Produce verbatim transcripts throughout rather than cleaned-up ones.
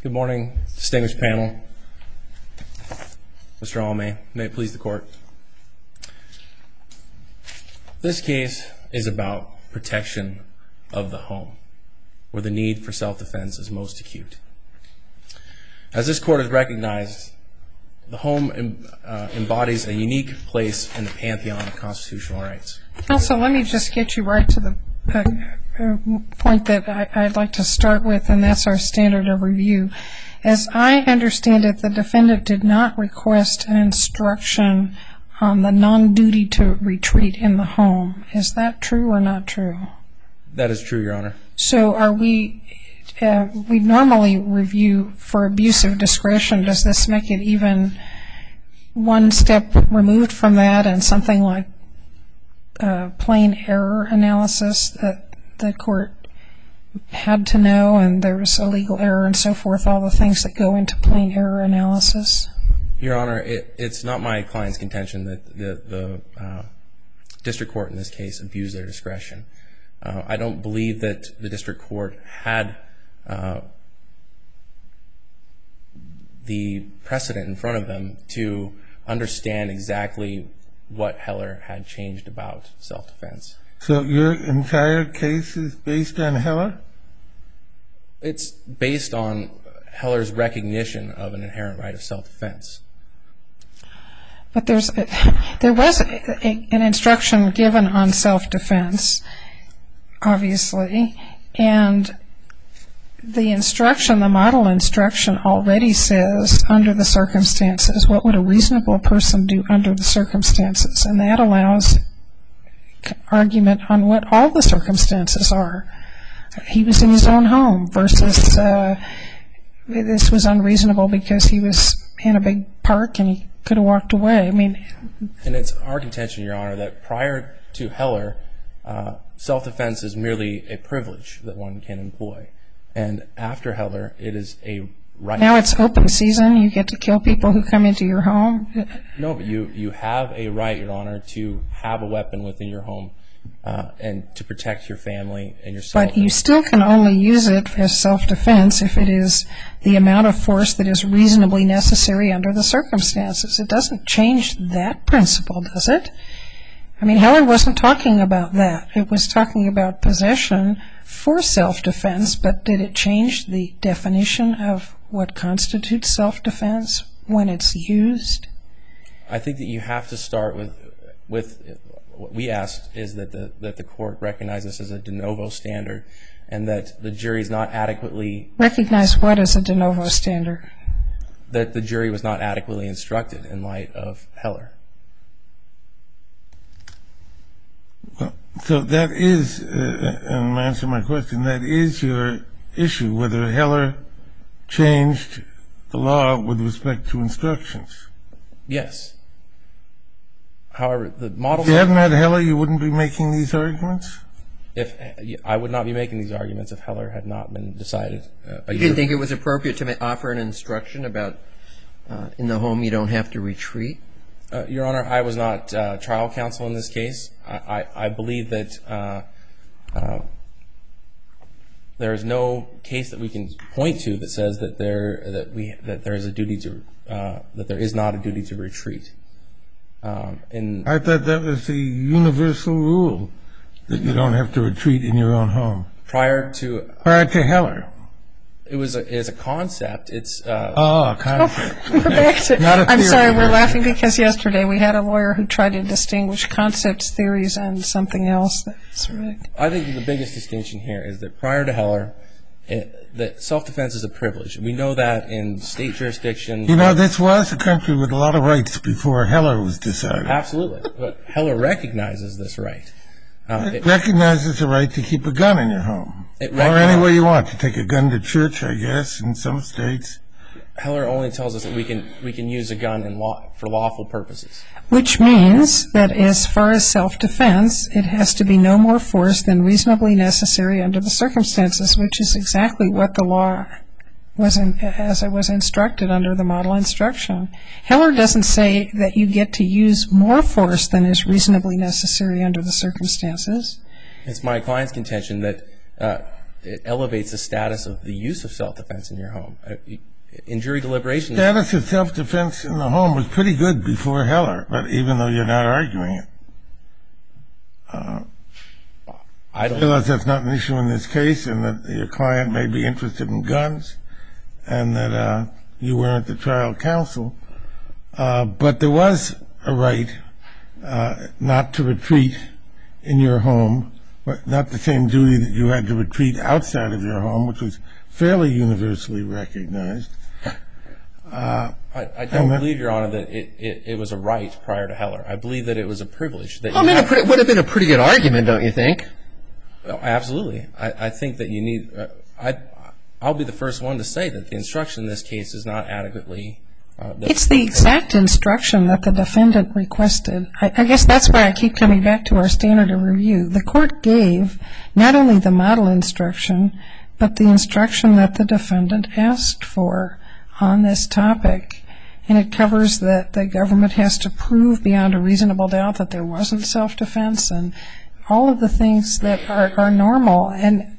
Good morning, distinguished panel. Mister Almay, may it please the court. This case is about protection of the home, where the need for self-defense is most acute. As this court has recognized, the home uh, embodies a unique place in the pantheon of constitutional rights. Counsel, let me just get you right to the uh, uh, point that I, I'd like to start with, and that's our standard of review. As I understand it, the defendant did not request an instruction on the non-duty to retreat in the home. Is that true or not true? That is true, Your Honor. So are we, uh, we normally review for abuse of discretion. Does this make it even one step removed from that and something like uh, plain error analysis that the court had to know and there was a legal error and so forth, all the things that go into plain error analysis? Your Honor, it, it's not my client's contention that the, the uh, district court in this case abused their discretion. Uh, I don't believe that the district court had uh, the precedent in front of them to understand exactly what Heller had changed about self-defense. So your entire case is based on Heller? It's based on Heller's recognition of an inherent right of self-defense. But there's a, there was a, a, an instruction given on self-defense, obviously, and the instruction, the model instruction already says, under the circumstances, what would a reasonable person do under the circumstances? And that allows argument on what all the circumstances are. He was in his own home versus uh, this was unreasonable because he was in a big park and he could have walked away. I mean, and it's our contention, Your Honor, that prior to Heller, uh, self-defense is merely a privilege that one can employ. And after Heller, it is a right. Now it's open season. You get to kill people who come into your home. No, but you, you have a right, Your Honor, to have a weapon within your home uh, and to protect your family and yourself. But you still can only use it as self-defense if it is the amount of force that is reasonably necessary under the circumstances. It doesn't change that principle, does it? I mean, Heller wasn't talking about that. It was talking about possession for self-defense, but did it change the definition of what constitutes self-defense when it's used? I think that you have to start with, with what we asked is that the, that the court recognize this as a de novo standard and that the jury is not adequately... Recognize what as a de novo standard? That the jury was not adequately instructed in light of Heller. Well, so that is, uh, and answer my question, that is your issue, whether Heller changed the law with respect to instructions. Yes. However, the model... If you hadn't had Heller, you wouldn't be making these arguments? If I would not be making these arguments if Heller had not been decided. Uh, you didn't think it was appropriate to offer an instruction about uh, in the home you don't have to retreat? Uh, Your Honor, I was not uh, trial counsel in this case. I, I, I believe that uh, uh, there is no case that we can point to that says that there that we that there is a duty to uh, that there is not a duty to retreat. Um, in I thought that was the universal rule, that you don't have to retreat in your own home. Prior to prior to Heller. It was a, it is a concept. It's uh, oh, a concept. Oh, we're back to, Not a I'm theory. sorry, we're laughing because yesterday we had a lawyer who tried to distinguish concepts, theories, and something else. That's right. I think the biggest distinction here is that prior to Heller, it, that self-defense is a privilege. We know that in state jurisdiction. You know, this was a country with a lot of rights before Heller was decided. Absolutely, but Heller recognizes this right. Uh, it, it recognizes the right to keep a gun in your home. It or any way you want. To take a gun to church, I guess, in some states. Heller only tells us that we can we can use a gun in law, for lawful purposes. Which means that as far as self-defense, it has to be no more force than reasonably necessary under the circumstances, which is exactly what the law was in, as it was instructed under the model instruction. Heller doesn't say that you get to use more force than is reasonably necessary under the circumstances. It's my client's contention that uh, it elevates the status of the use of self-defense in your home. In jury deliberations, status of self-defense in the home was pretty good before Heller, but even though you're not arguing it. Uh, I don't realize that's not an issue in this case, and that your client may be interested in guns, and that uh, you weren't the trial counsel. Uh, but there was a right uh, not to retreat in your home, not the same duty that you had to retreat outside of your home, which was fairly universally recognized. Uh, I, I don't believe, Your Honor, that it, it, it was a right prior to Heller. I believe that it was a privilege. That I mean, it would have been a pretty good argument, don't you think? Well, absolutely. I, I think that you need uh, – I, I'll be the first one to say that the instruction in this case is not adequately uh, – It's the exact instruction that the defendant requested. I, I guess that's why I keep coming back to our standard of review. The court gave not only the model instruction, but the instruction that the defendant asked for on this topic. And it covers that the government has to prove beyond a reasonable doubt that there wasn't self-defense and all of the things that are, are normal. And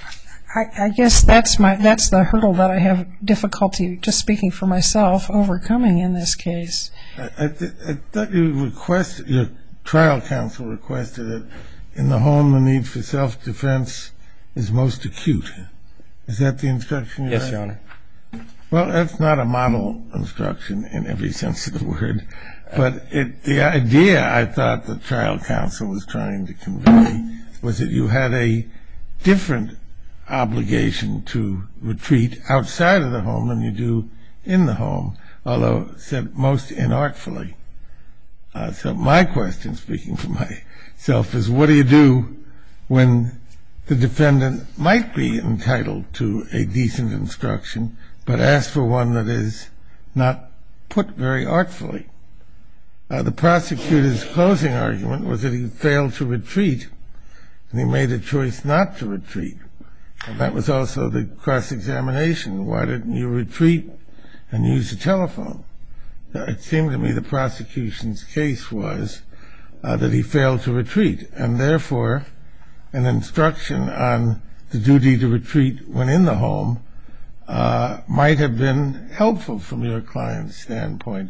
I, I guess that's my that's the hurdle that I have difficulty, just speaking for myself, overcoming in this case. I, I, th- I thought you requested, your trial counsel requested that in the home the need for self-defense is most acute. Is that the instruction you Yes, had? Your Honor. Well, that's not a model instruction in every sense of the word. But it, the idea I thought the trial counsel was trying to convey was that you had a different obligation to retreat outside of the home than you do in the home, although said most inartfully. Uh, so my question, speaking for myself, is what do you do when the defendant might be entitled to a decent instruction but ask for one that is not put very artfully? Uh, the prosecutor's closing argument was that he failed to retreat, and he made a choice not to retreat. And that was also the cross-examination. Why didn't you retreat and use the telephone? It seemed to me the prosecution's case was uh, that he failed to retreat, and therefore an instruction on the duty to retreat when in the home uh, might have been helpful from your client's standpoint.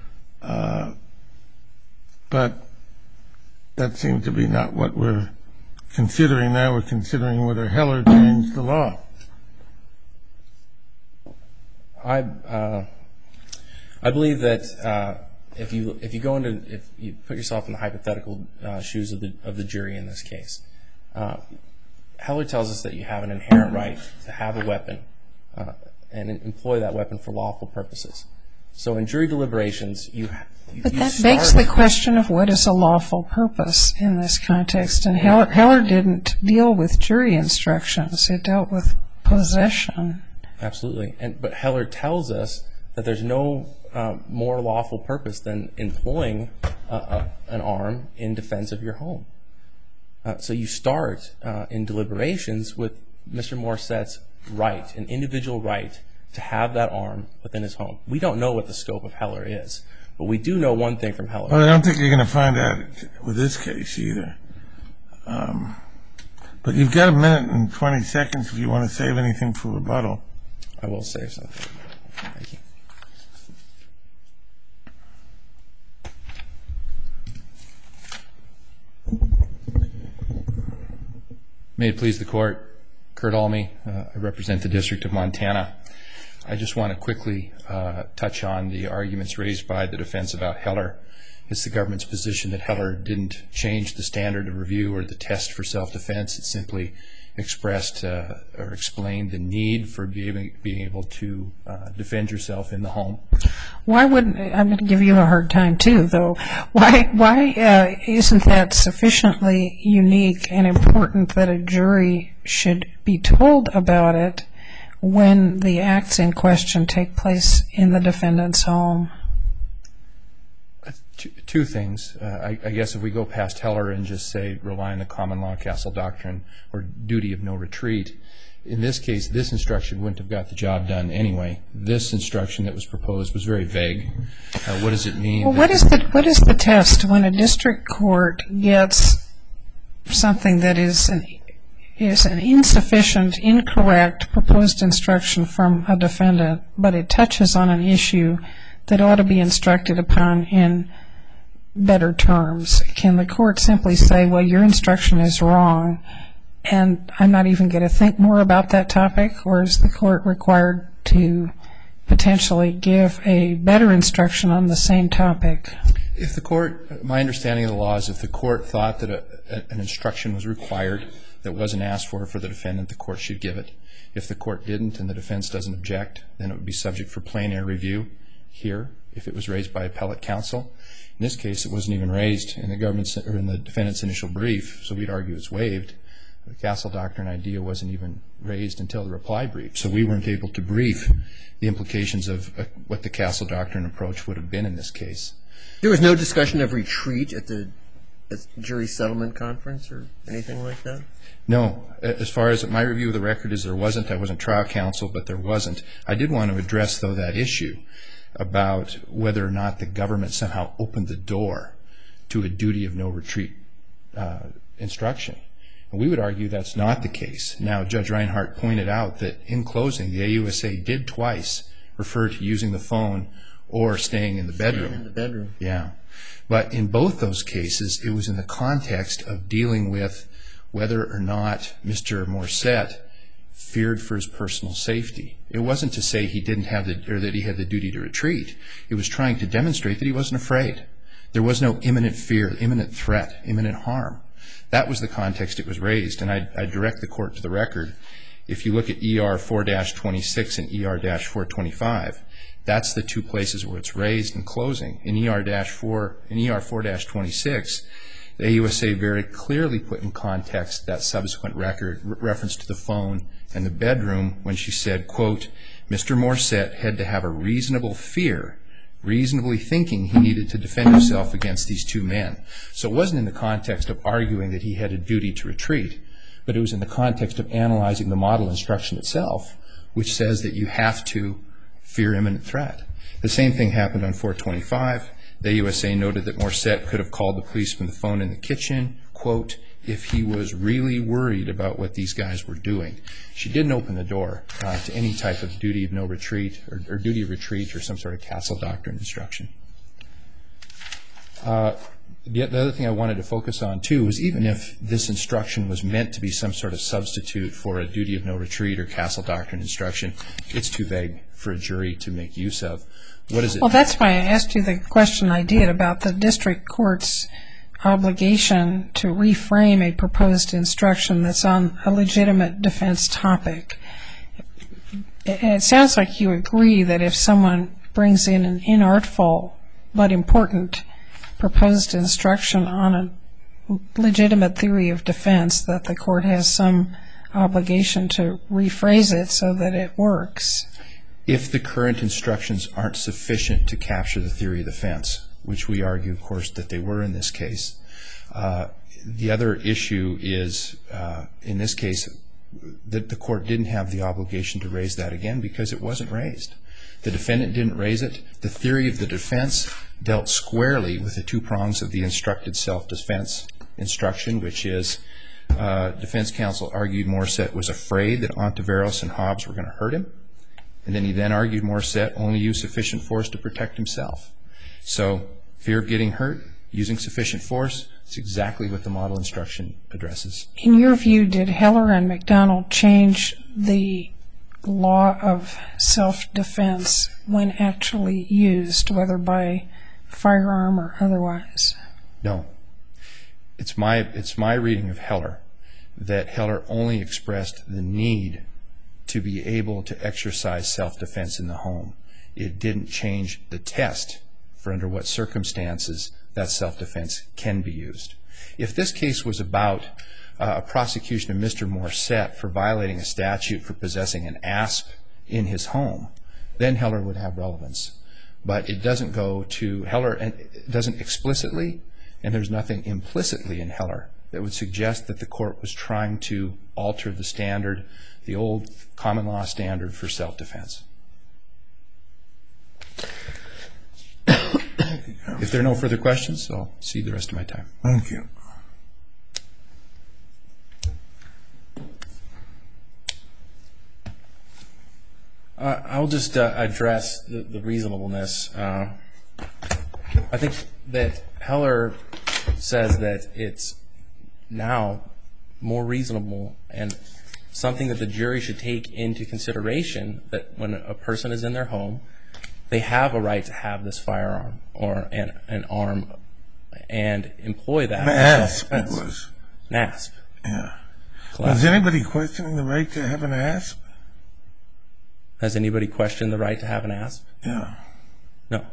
Uh, but that seemed to be not what we're considering now. We're considering whether Heller changed the law. I uh, I believe that uh, if you if you go into if you put yourself in the hypothetical uh, shoes of the of the jury in this case, uh, Heller tells us that you have an inherent right to have a weapon uh, and employ that weapon for lawful purposes. So in jury deliberations, you. you But you that start begs the question of what is a lawful purpose in this context. And Heller, Heller didn't deal with jury instructions; it dealt with possession. Absolutely, and but Heller tells us that there's no uh, more lawful purpose than employing uh, uh, an arm in defense of your home. Uh, so you start uh, in deliberations with Mister Morset's right, an individual right to have that arm within his home. We don't know what the scope of Heller is, but we do know one thing from Heller. Well, I don't think you're going to find out with this case either. Um, but you've got a minute and twenty seconds if you want to save anything for rebuttal. I will say something. Thank you. May it please the Court, Kurt Almy, uh, I represent the District of Montana. I just want to quickly uh, touch on the arguments raised by the defense about Heller. It's the government's position that Heller didn't change the standard of review or the test for self-defense. It simply expressed uh, or explained the need for being, being able to uh, defend yourself in the home. Why wouldn't, I'm going to give you a hard time too, though. Why, why uh, isn't that sufficiently unique and important that a jury should be told about it when the acts in question take place in the defendant's home? Two, two things. Uh, I, I guess if we go past Heller and just say rely on the common law castle doctrine or duty of no retreat, in this case this instruction wouldn't have got the job done anyway. This instruction that was proposed was very vague. Uh, what does it mean? Well, what is the what is the test when a district court gets something that is an is an insufficient, incorrect proposed instruction from a defendant, but it touches on an issue that ought to be instructed upon in better terms, can the court simply say, well, your instruction is wrong, and I'm not even going to think more about that topic? Or is the court required to potentially give a better instruction on the same topic? If the court, my understanding of the law is if the court thought that a, a, an instruction was required that wasn't asked for for the defendant, the court should give it. If the court didn't and the defense doesn't object, then it would be subject for plain air review here if it was raised by appellate counsel. In this case, it wasn't even raised in the government's or in the defendant's initial brief, so we'd argue it's waived. The Castle Doctrine idea wasn't even raised until the reply brief, so we weren't able to brief the implications of uh, what the Castle Doctrine approach would have been in this case. There was no discussion of retreat at the at jury settlement conference or anything like that? No. As far as my review of the record is, there wasn't. I wasn't trial counsel, but there wasn't. I did want to address, though, that issue about whether or not the government somehow opened the door to a duty of no retreat uh, instruction. And we would argue that's not the case. Now, Judge Reinhart pointed out that in closing, the A U S A did twice refer to using the phone or staying in the bedroom. Staying in the bedroom. Yeah. But in both those cases, it was in the context of dealing with whether or not Mister Morissette feared for his personal safety. It wasn't to say he didn't have the, or that he had the duty to retreat. It was trying to demonstrate that he wasn't afraid. There was no imminent fear, imminent threat, imminent harm. That was the context it was raised, and I, I direct the court to the record. If you look at E R four twenty-six and E R four twenty-five, that's the two places where it's raised in closing. In E R four, in E R four twenty-six, the A U S A very clearly put in context that subsequent record reference to the phone and the bedroom when she said, quote, Mister Morissette had to have a reasonable fear, reasonably thinking he needed to defend himself against these two men. So it wasn't in the context of arguing that he had a duty to retreat, but it was in the context of analyzing the model instruction itself, which says that you have to fear imminent threat. The same thing happened on four twenty-five. The A U S A noted that Morissette could have called the police from the phone in the kitchen, quote, if he was really worried about what these guys were doing. She didn't open the door uh, to any type of duty of no retreat or, or duty of retreat or some sort of Castle Doctrine instruction. Uh, the, the other thing I wanted to focus on, too, was even if this instruction was meant to be some sort of substitute for a duty of no retreat or Castle Doctrine instruction, it's too vague for a jury to make use of. What is it? Well, that's why I asked you the question I did about the district court's obligation to reframe a proposed instruction that's on a legitimate defense topic. It sounds like you agree that if someone brings in an inartful but important proposed instruction on a legitimate theory of defense, that the court has some obligation to rephrase it so that it works. If the current instructions aren't sufficient to capture the theory of defense, which we argue, of course, that they were in this case. Uh, the other issue is, uh, in this case, that the court didn't have the obligation to raise that again because it wasn't raised. The defendant didn't raise it. The theory of the defense dealt squarely with the two prongs of the instructed self-defense instruction, which is uh, defense counsel argued Morissette was afraid that Ontiveros and Hobbs were going to hurt him. And then he then argued Morissette only used sufficient force to protect himself. So fear of getting hurt, using sufficient force, it's exactly what the model instruction addresses. In your view, did Heller and McDonald change the law of self-defense when actually used, whether by firearm or otherwise? No. It's my, it's my reading of Heller that Heller only expressed the need to be able to exercise self-defense in the home. It didn't change the test for under what circumstances that self-defense can be used. If this case was about uh, a prosecution of Mister Morissette for violating a statute for possessing an asp in his home, then Heller would have relevance. But it doesn't go to Heller, and it doesn't explicitly, and there's nothing implicitly in Heller that would suggest that the court was trying to alter the standard, the old common law standard for self-defense. If there are no further questions, I'll cede the rest of my time. Thank you. Uh, I'll just uh, address the, the reasonableness. Uh, I think that Heller says that it's now more reasonable and something that the jury should take into consideration, that when a person is in their home, they have a right to have this firearm or an, an arm and employ that. An asp it was. An asp. Yeah. Classic. Is anybody questioning the right to have an asp? Has anybody questioned the right to have an asp? Yeah. No.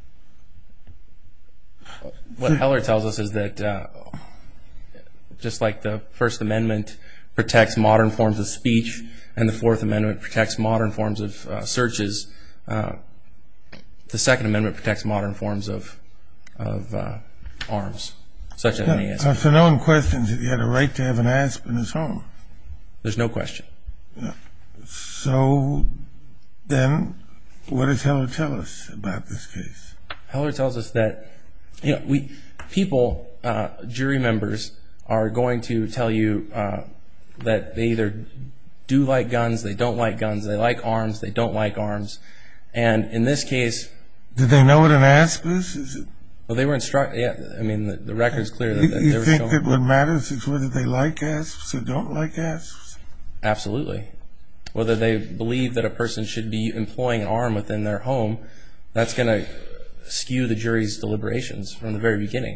What Heller tells us is that uh, just like the First Amendment protects modern forms of speech and the Fourth Amendment protects modern forms of uh, searches, uh, the Second Amendment protects modern forms of, of uh, arms, such as an A S P. Uh, so no one questions that he had a right to have an asp in his home? There's no question. Yeah. So then what does Heller tell us about this case? Heller tells us that, you know, we people, uh, jury members, are going to tell you uh, that they either do like guns, they don't like guns, they like arms, they don't like arms. And in this case... Did they know what an asp is? Is it... Well, they were instructed, yeah, I mean, the, the record's clear that, You, that you they were think shown. that what matters is whether they like asps or don't like asps? Absolutely. Whether they believe that a person should be employing an arm within their home, that's going to skew the jury's deliberations from the very beginning.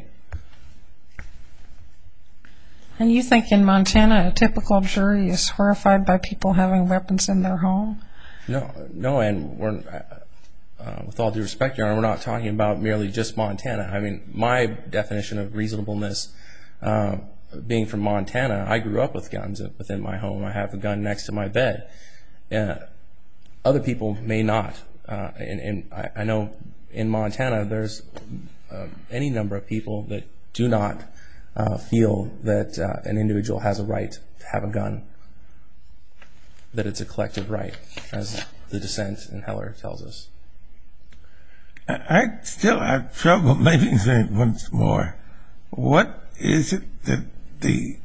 And you think in Montana a typical jury is horrified by people having weapons in their home? No, no, and we're, uh, with all due respect, Your Honor, we're not talking about merely just Montana. I mean, my definition of reasonableness, uh, being from Montana, I grew up with guns within my home. I have a gun next to my bed. Uh, other people may not. Uh, and and I, I know in Montana there's uh, any number of people that do not uh, feel that uh, an individual has a right to have a gun, that it's a collective right, as the dissent in Heller tells us. I, I still have trouble making it once more. What is it that the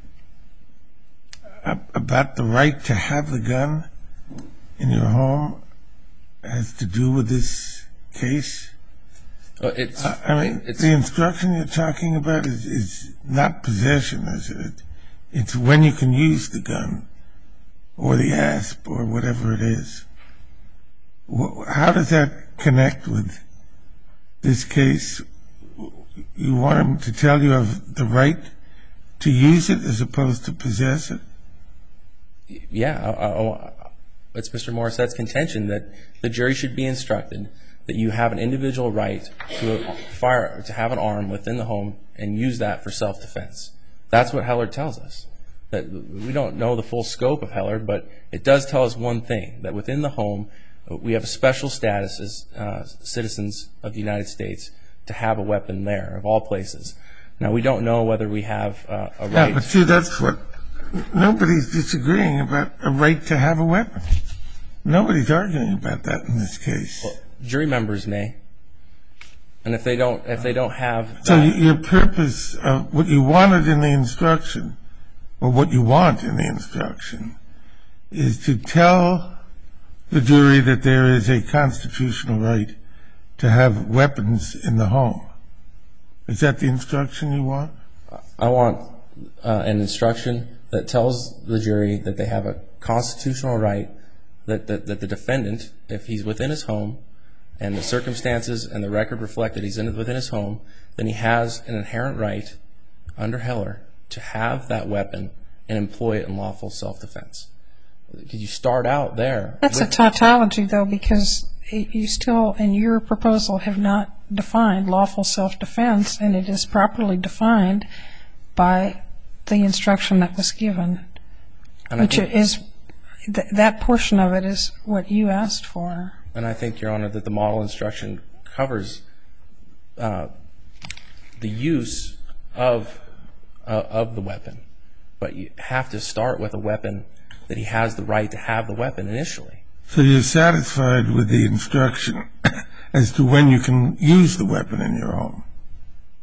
about the right to have the gun in your home has to do with this case? Well, it's, I, I mean, it's, the instruction you're talking about is, is not possession, is it? It's when you can use the gun or the asp or whatever it is. How does that connect with this case? You want him to tell you have the right to use it as opposed to possess it? Yeah, I, I, it's Mister Morissette's contention that the jury should be instructed that you have an individual right to fire, to have an arm within the home and use that for self-defense. That's what Heller tells us. That we don't know the full scope of Heller, but it does tell us one thing, that within the home we have a special status as uh, citizens of the United States to have a weapon there, of all places. Now, we don't know whether we have uh, a right... Yeah, but see, that's what... Nobody's disagreeing about a right to have a weapon. Nobody's arguing about that in this case. Well, jury members may. And if they don't, if they don't have... So that, your purpose of what you wanted in the instruction, or what you want in the instruction, is to tell the jury that there is a constitutional right to have weapons in the home. Is that the instruction you want? I want uh, an instruction that tells the jury that they have a constitutional right, that, that, that the defendant, if he's within his home, and the circumstances and the record reflect that he's in, within his home, then he has an inherent right, under Heller, to have that weapon and employ it in lawful self-defense. Could you start out there? That's a tautology, though, because you still, in your proposal, have not defined lawful self-defense, and it is properly defined by the instruction that was given, which is, th that portion of it is what you asked for. And I think, Your Honor, that the model instruction covers uh, the use of, uh, of the weapon, but you have to start with a weapon that he has the right to have the weapon initially. So you're satisfied with the instruction as to when you can use the weapon in your home?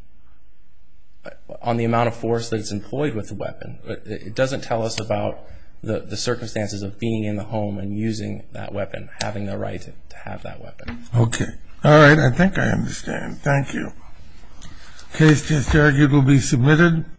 On the amount of force that it's employed with the weapon. It doesn't tell us about the, the circumstances of being in the home and using that weapon, having the right to, to have that weapon. Okay. All right. I think I understand. Thank you. Case just argued will be submitted.